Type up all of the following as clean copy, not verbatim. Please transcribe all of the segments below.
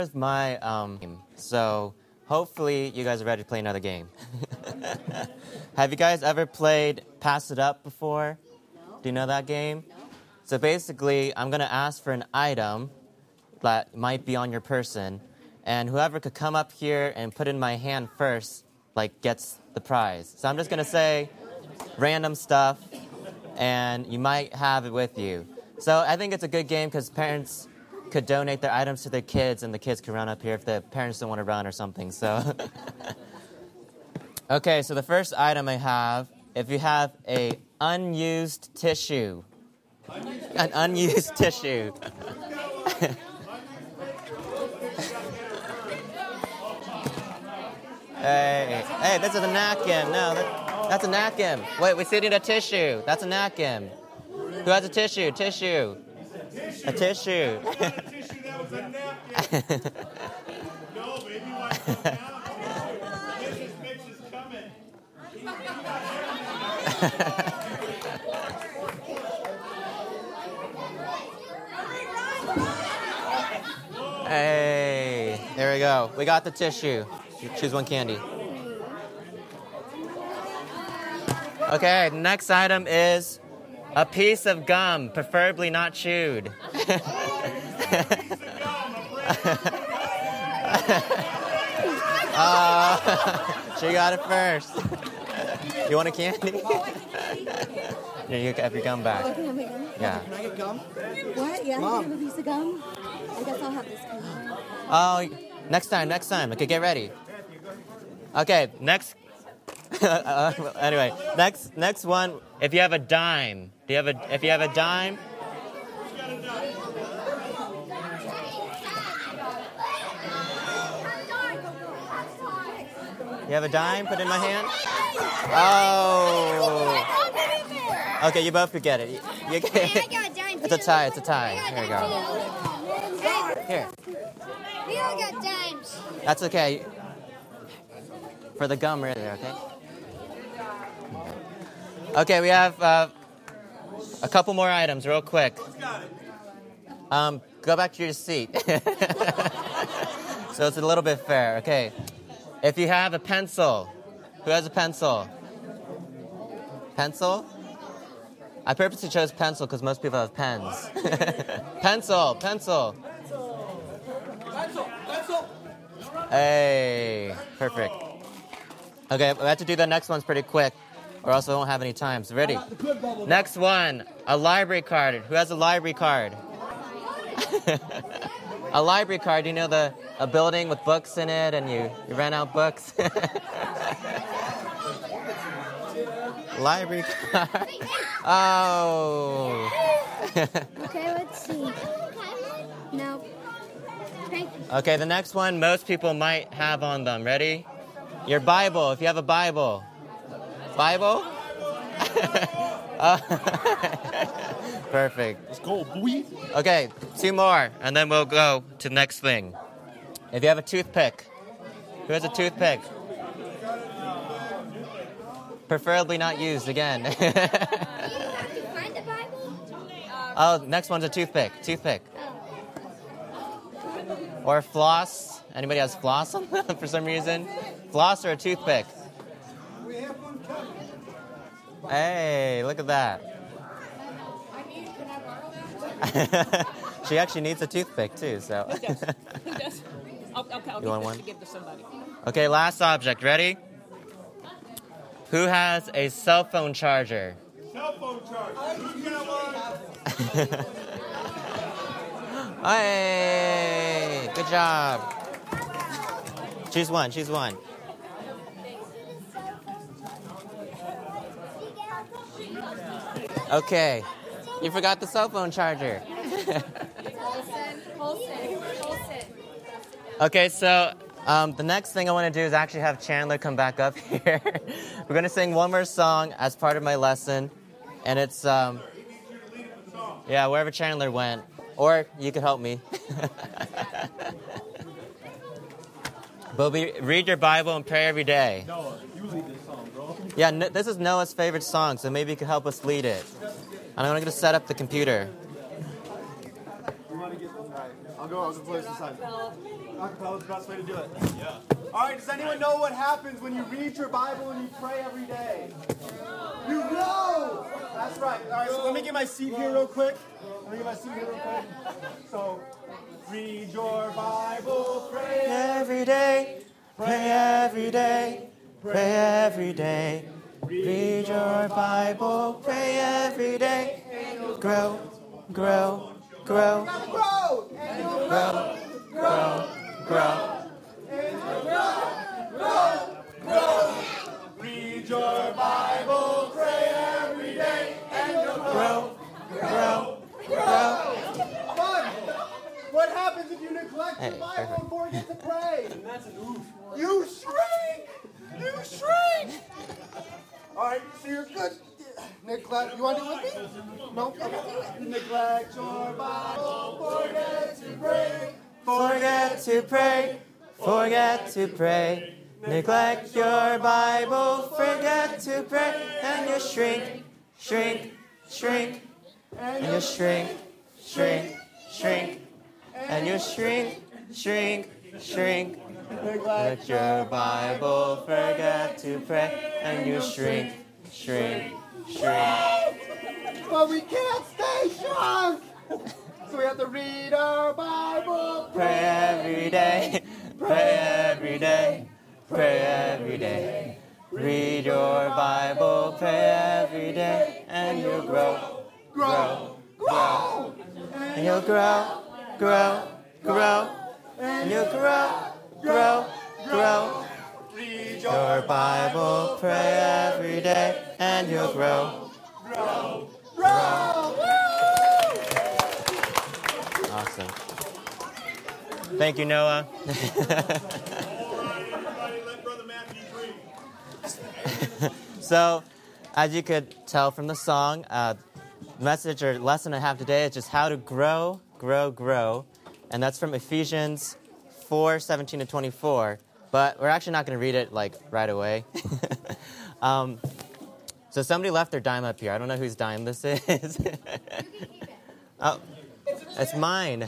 my so hopefully you guys are ready to play another game. Have you guys ever played Pass It Up before? No. Do you know that game? No. So basically, I'm going to ask for an item that might be on your person, and whoever could come up here and put it in my hand first, gets the prize. So I'm just going to say random stuff, and you might have it with you. So I think it's a good game because parents could donate their items to their kids, and the kids could run up here if the parents don't want to run or something. So, okay, so the first item I have, if you have a unused tissue. An unused tissue. Hey, this is a napkin. No, that's a napkin. Wait, we still need a tissue. That's a napkin. Who has a tissue? Tissue. A tissue. That was a napkin. No, baby, wipe it down. This mix is coming. Hey, there we go. We got the tissue. Choose one candy. Okay, next item is a piece of gum, preferably not chewed. She got it first. You want a candy? Here, you have your gum back. Can I have my gum? Yeah. Can I get gum? What? Yeah, Mom. I have a piece of gum. I guess I'll have this gum. Oh, next time. Okay, get ready. Okay, next. Anyway, next one. If you have a dime, if you have a dime? You have a dime? Put it in my hand. Oh. Okay, you both could get it. You get it. It's a tie. Here you go. Here. We all got dimes. That's okay. For the gum right there, okay? Okay, we have a couple more items real quick. Go back to your seat. So it's a little bit fair. Okay. If you have a pencil, who has a pencil? Pencil? I purposely chose pencil because most people have pens. Pencil. Hey, perfect. Okay, we have to do the next ones pretty quick, or else we won't have any time. So ready? Next one, a library card. Who has a library card? A library card, you know, a building with books in it, and you ran out books. Library card. Oh. Okay, let's see. No. Okay, the next one most people might have on them. Ready? Your Bible, if you have a Bible. Bible? Perfect. Let's go, boy. Okay, 2 more, and then we'll go to the next thing. If you have a toothpick. Who has a toothpick? Preferably not used again. Oh, next one's a toothpick. Or floss. Anybody has floss on them for some reason? Floss or a toothpick? Hey, look at that. She actually needs a toothpick too, so. Who does? I'll You want one? to give to somebody. Okay, last object. Ready? Who has a cell phone charger? Cell phone charge. Who's got one? Hey, good job. Choose one. Okay, you forgot the cell phone charger. Okay, so the next thing I want to do is actually have Chandler come back up here. We're going to sing one more song as part of my lesson, and it's, wherever Chandler went, or you could help me. But read your Bible and pray every day. Noah, you lead this song, bro. Yeah, this is Noah's favorite song, so maybe you could help us lead it. And I'm going to set up the computer. You want to get this right? I'll go play this side. Acapella's the best way to do it. Yeah. All right, does anyone know what happens when you read your Bible and you pray every day? You know! That's right. All right, so let me get my seat here real quick. So, read your Bible, pray Every day, pray every day, pray every day. Read your Bible, pray every day. Grow, grow, grow, grow! And you'll grow! grow, grow. Read your Bible, pray every day, and you'll grow! Grow, grow. Fun! What happens if you neglect your Bible and forget to pray? And that's an oof. You shrink! You shrink! Alright, so you're good. Neglect. You want to do it with me? No? Okay. Neglect your Bible, forget to pray. Forget to pray, forget to pray. Neglect your Bible, forget to pray. And you shrink, shrink, shrink. And you shrink, shrink, shrink. And you shrink, shrink, shrink. Neglect your Bible, forget to pray. And you shrink, shrink, shrink. But we can't stay shrunk! So we have to read our Bible. Pray every day, pray every day, pray every day. Read your Bible, pray every day, and you'll grow, grow, grow. And you'll grow, grow, grow. And you'll grow, grow, grow. Read Your Bible, pray every day, and you'll grow. grow. Awesome. Thank you, Noah. Everybody let Brother Matthew preach. So, as you could tell from the song, message or lesson I have today is just how to grow, grow, grow. And that's from Ephesians 4:17 to 24. But we're actually not going to read it like right away. So somebody left their dime up here. I don't know whose dime this is. Oh, it's mine.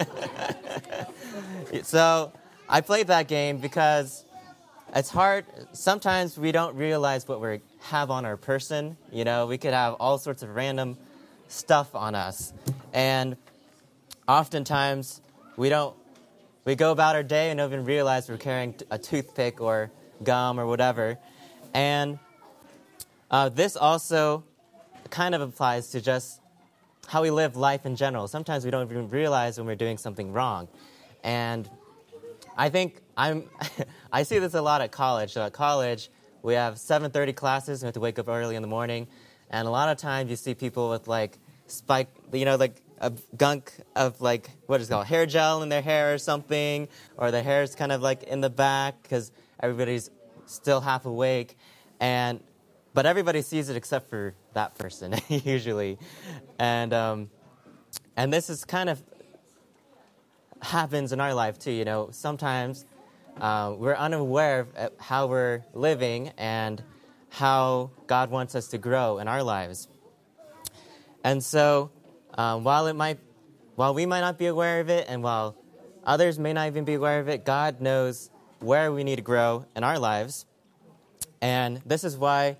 So I played that game because it's hard. Sometimes we don't realize what we have on our person. You know, we could have all sorts of random stuff on us. And oftentimes we go about our day and don't even realize we're carrying a toothpick or gum or whatever. And this also kind of applies to just how we live life in general. Sometimes we don't even realize when we're doing something wrong. And I think I see this a lot at college. So at college, we have 7:30 classes. We have to wake up early in the morning. And a lot of times you see people with like like a gunk of like, what is it called, hair gel in their hair or something. Or their hair is kind of like in the back because everybody's still half awake. But everybody sees it except for that person, usually. And this is kind of happens in our life, too. You know, sometimes we're unaware of how we're living and how God wants us to grow in our lives. And so while we might not be aware of it and while others may not even be aware of it, God knows where we need to grow in our lives. And this is why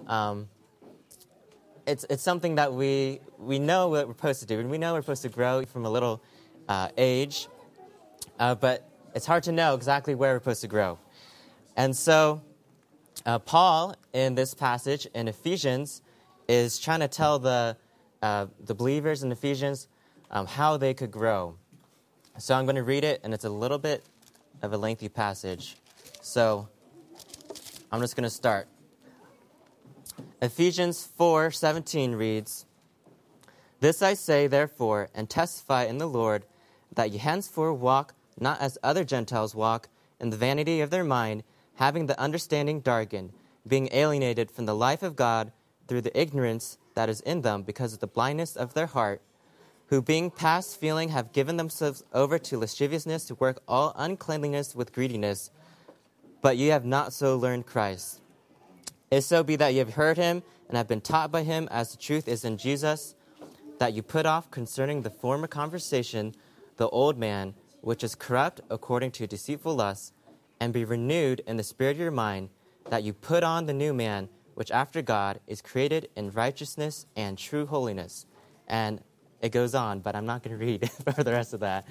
it's something that we know what we're supposed to do, and we know we're supposed to grow from a little age, but it's hard to know exactly where we're supposed to grow. And so Paul, in this passage in Ephesians, is trying to tell the believers in Ephesians how they could grow. So I'm going to read it, and it's a little bit of a lengthy passage. So I'm just going to start. Ephesians 4:17 reads, "This I say, therefore, and testify in the Lord, that ye henceforth walk not as other Gentiles walk, in the vanity of their mind, having the understanding darkened, being alienated from the life of God through the ignorance that is in them because of the blindness of their heart, who being past feeling have given themselves over to lasciviousness to work all uncleanliness with greediness. But ye have not so learned Christ. If so be that ye have heard him and have been taught by him as the truth is in Jesus, that you put off concerning the former conversation the old man, which is corrupt according to deceitful lusts, and be renewed in the spirit of your mind, that you put on the new man, which after God is created in righteousness and true holiness. And it goes on, but I'm not going to read for the rest of that.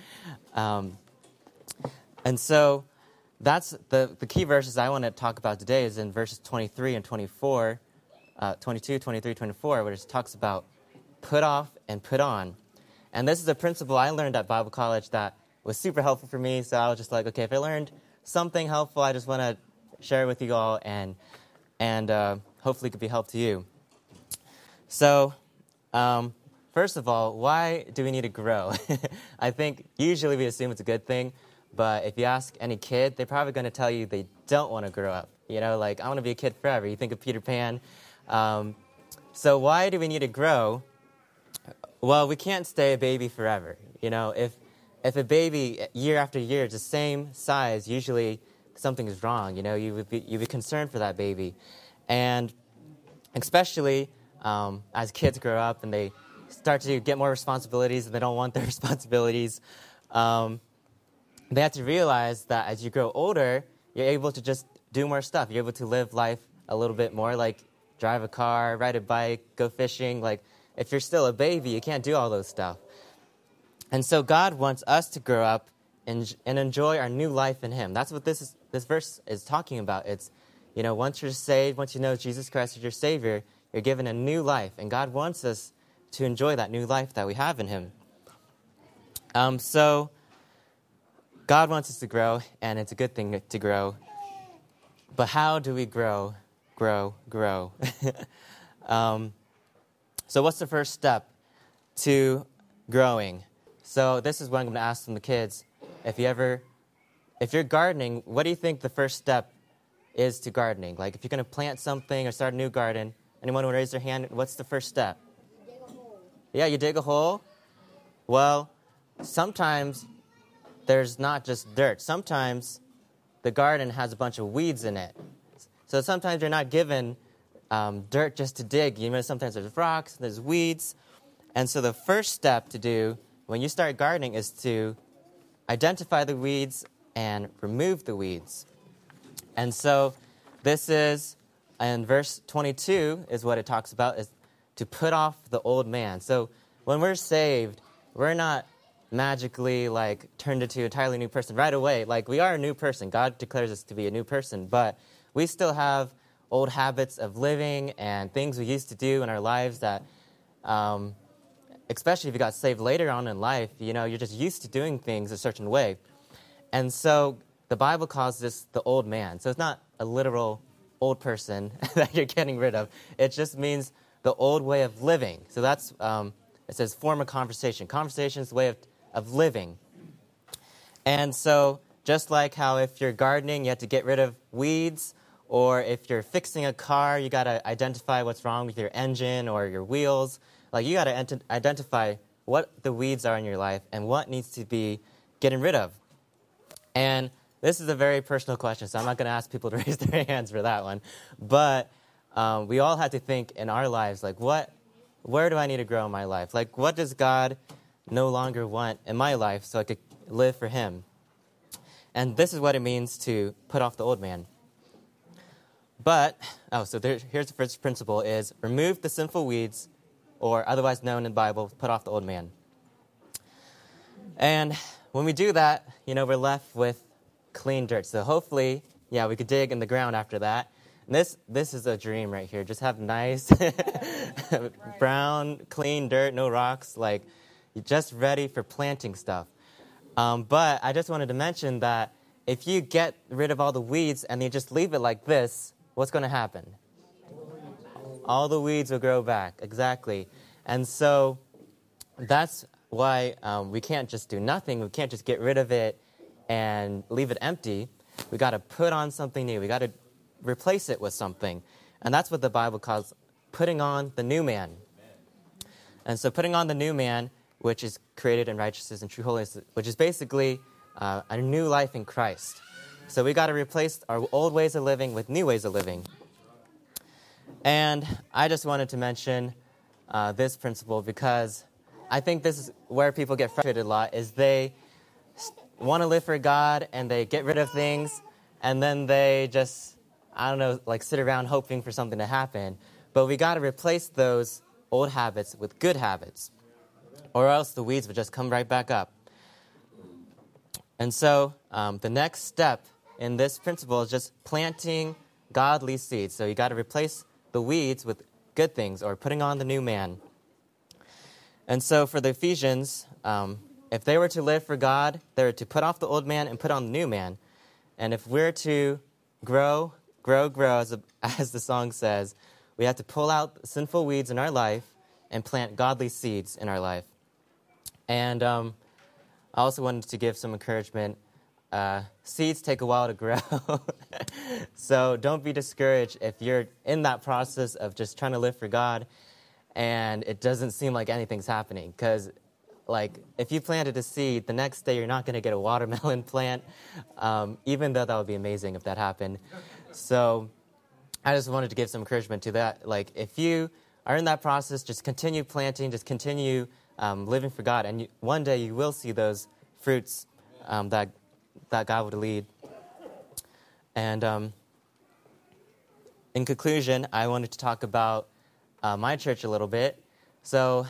And so that's the key verses I want to talk about today is in verses 23 and 24, 22, 23, 24, where it talks about put off and put on. And this is a principle I learned at Bible college that was super helpful for me. So I was just like, okay, if I learned something helpful, I just want to share it with you all and hopefully it could be help to you. So first of all, why do we need to grow? I think usually we assume it's a good thing. But if you ask any kid, they're probably going to tell you they don't want to grow up. You know, like, I want to be a kid forever. You think of Peter Pan. So why do we need to grow? Well, we can't stay a baby forever. You know, if a baby year after year is the same size, usually something is wrong. You know, you'd be concerned for that baby. And especially as kids grow up and they start to get more responsibilities and they don't want their responsibilities, they have to realize that as you grow older, you're able to just do more stuff. You're able to live life a little bit more, like drive a car, ride a bike, go fishing. Like, if you're still a baby, you can't do all those stuff. And so God wants us to grow up and enjoy our new life in Him. That's what this verse is talking about. It's, you know, once you're saved, once you know Jesus Christ is your Savior, you're given a new life. And God wants us to enjoy that new life that we have in Him. So God wants us to grow, and it's a good thing to grow. But how do we grow? So what's the first step to growing? So this is what I'm going to ask from the kids. If you're gardening, what do you think the first step is to gardening? Like, if you're going to plant something or start a new garden, anyone will raise their hand? What's the first step? Dig a hole. Yeah, you dig a hole. Well, sometimes there's not just dirt. Sometimes the garden has a bunch of weeds in it. So sometimes you're not given dirt just to dig. You know, sometimes there's rocks, there's weeds. And so the first step to do when you start gardening is to identify the weeds and remove the weeds. And so this is, in verse 22, is what it talks about, is to put off the old man. So when we're saved, we're not magically, like, turned into an entirely new person right away. Like, we are a new person. God declares us to be a new person. But we still have old habits of living and things we used to do in our lives that, especially if you got saved later on in life, you know, you're just used to doing things a certain way. And so the Bible calls this the old man. So it's not a literal old person that you're getting rid of. It just means the old way of living. So that's, it says form a conversation. Conversation is the way of living. And so just like how if you're gardening, you have to get rid of weeds, or if you're fixing a car, you got to identify what's wrong with your engine or your wheels. Like, you got to identify what the weeds are in your life and what needs to be getting rid of. And this is a very personal question, so I'm not going to ask people to raise their hands for that one. But we all have to think in our lives, like, where do I need to grow in my life? Like, what does God no longer want in my life so I could live for Him? And this is what it means to put off the old man. But, here's the first principle is remove the sinful weeds, or otherwise known in the Bible, put off the old man. And when we do that, you know, we're left with clean dirt. So hopefully, yeah, we could dig in the ground after that. And this is a dream right here. Just have nice brown, clean dirt, no rocks, like you're just ready for planting stuff. But I just wanted to mention that if you get rid of all the weeds and you just leave it like this, what's going to happen? All the weeds will grow back, exactly. And so that's why we can't just do nothing. We can't just get rid of it and leave it empty. We got to put on something new. We got to replace it with something. And that's what the Bible calls putting on the new man. And so putting on the new man, which is created in righteousness and true holiness, which is basically a new life in Christ. So we got to replace our old ways of living with new ways of living. And I just wanted to mention this principle because I think this is where people get frustrated a lot, is they want to live for God and they get rid of things, and then they just, I don't know, like sit around hoping for something to happen. But we got to replace those old habits with good habits, or else the weeds would just come right back up. And so the next step in this principle is just planting godly seeds. So you got to replace the weeds with good things, or putting on the new man. And so for the Ephesians, if they were to live for God, they were to put off the old man and put on the new man. And if we're to grow, as the song says, we have to pull out sinful weeds in our life and plant godly seeds in our life. And I also wanted to give some encouragement. Seeds take a while to grow. So don't be discouraged if you're in that process of just trying to live for God and it doesn't seem like anything's happening. Because like if you planted a seed, the next day you're not going to get a watermelon plant, even though that would be amazing if that happened. So I just wanted to give some encouragement to that. Like if you are in that process, just continue planting, just continue living for God, and one day you will see those fruits that God would lead. And in conclusion, I wanted to talk about my church a little bit. So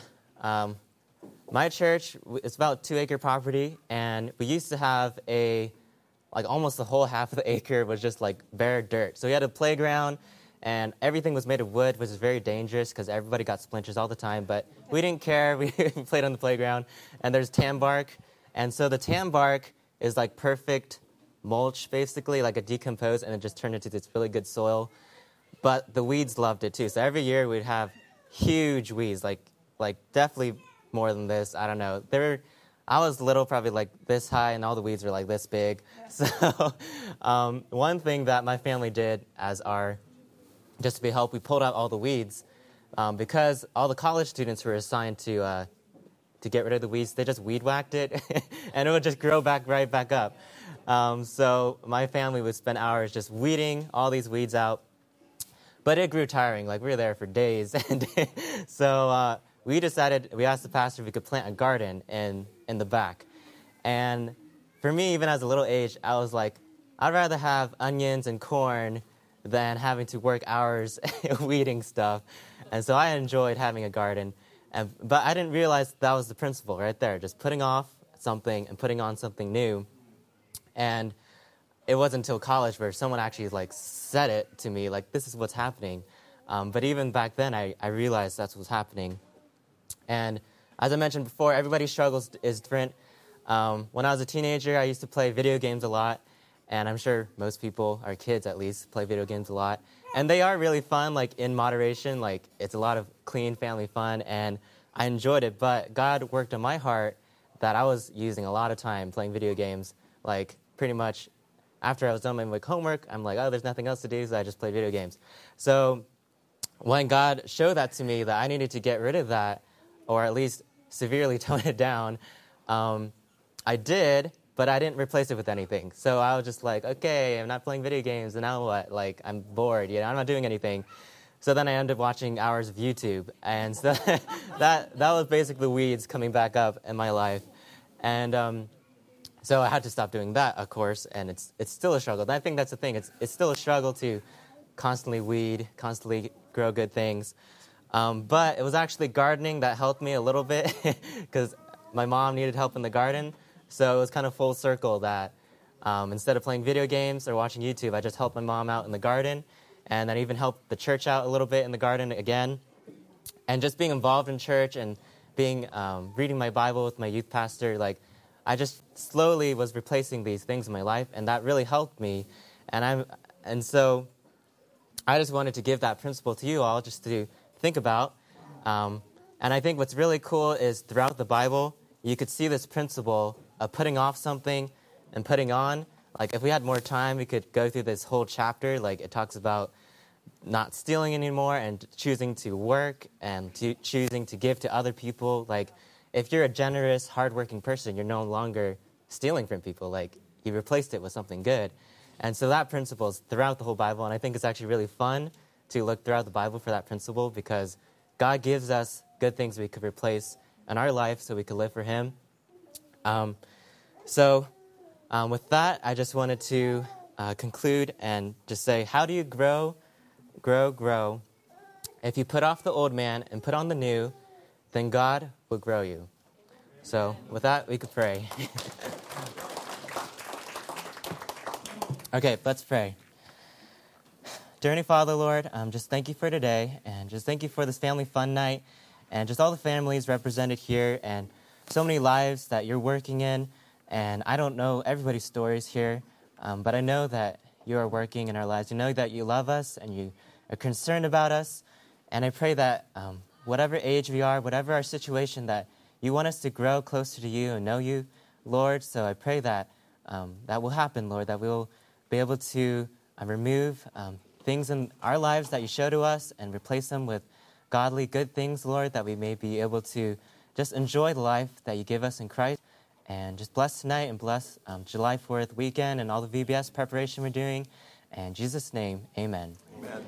my church, it's about 2-acre property, and we used to have almost the whole half of the acre was just like bare dirt. So we had a playground, and everything was made of wood, which is very dangerous because everybody got splinters all the time. But we didn't care. We played on the playground. And there's tan bark. And so the tan bark is like perfect mulch, basically, like a decomposed, and it just turned into this really good soil. But the weeds loved it too. So every year we'd have huge weeds, like definitely more than this. I don't know. I was little, probably like this high, and all the weeds were like this big. So one thing that my family did just to be help, we pulled out all the weeds because all the college students were assigned to get rid of the weeds. They just weed whacked it, and it would just grow right back up. So my family would spend hours just weeding all these weeds out, but it grew tiring. Like we were there for days, and so we asked the pastor if we could plant a garden in the back. And for me, even as a little age, I was like, I'd rather have onions and corn than having to work hours weeding stuff. And so I enjoyed having a garden. But I didn't realize that was the principle right there, just putting off something and putting on something new. And it wasn't until college where someone actually said it to me, like, this is what's happening. But even back then, I realized that's what's happening. And as I mentioned before, everybody's struggles is different. When I was a teenager, I used to play video games a lot. And I'm sure most people, our kids at least, play video games a lot. And they are really fun, like in moderation. Like it's a lot of clean family fun, and I enjoyed it. But God worked on my heart that I was using a lot of time playing video games. Like pretty much after I was done my homework, I'm like, oh, there's nothing else to do, so I just play video games. So when God showed that to me, that I needed to get rid of that, or at least severely tone it down, I did. But I didn't replace it with anything. So I was just like, okay, I'm not playing video games, and now what? Like, I'm bored, I'm not doing anything. So then I ended up watching hours of YouTube. And so that was basically weeds coming back up in my life. And so I had to stop doing that, of course, and it's still a struggle. And I think that's the thing. It's still a struggle to constantly weed, constantly grow good things. But it was actually gardening that helped me a little bit because my mom needed help in the garden. So it was kind of full circle that instead of playing video games or watching YouTube, I just helped my mom out in the garden. And then even helped the church out a little bit in the garden again. And just being involved in church and being reading my Bible with my youth pastor, I just slowly was replacing these things in my life. And that really helped me. And so I just wanted to give that principle to you all just to think about. And I think what's really cool is throughout the Bible, you could see this principle of putting off something and putting on. Like, if we had more time, we could go through this whole chapter. Like, it talks about not stealing anymore and choosing to work and choosing to give to other people. Like, if you're a generous, hardworking person, you're no longer stealing from people. Like, you replaced it with something good. And so that principle is throughout the whole Bible, and I think it's actually really fun to look throughout the Bible for that principle because God gives us good things we could replace in our life so we could live for Him. So With that, I just wanted to conclude and just say, how do you grow? If you put off the old man and put on the new, then God will grow you. So with that, we could pray. Okay, let's pray. Dear Heavenly Father, Lord, just thank you for today, and just thank you for this family fun night, and just all the families represented here, and so many lives that you're working in. And I don't know everybody's stories here, but I know that you are working in our lives. You know that you love us, and you are concerned about us. And I pray that whatever age we are, whatever our situation, that you want us to grow closer to you and know you, Lord. So I pray that that will happen, Lord, that we will be able to remove things in our lives that you show to us and replace them with godly, good things, Lord, that we may be able to just enjoy the life that you give us in Christ. And just bless tonight and bless July 4th weekend and all the VBS preparation we're doing. In Jesus' name, amen. Amen.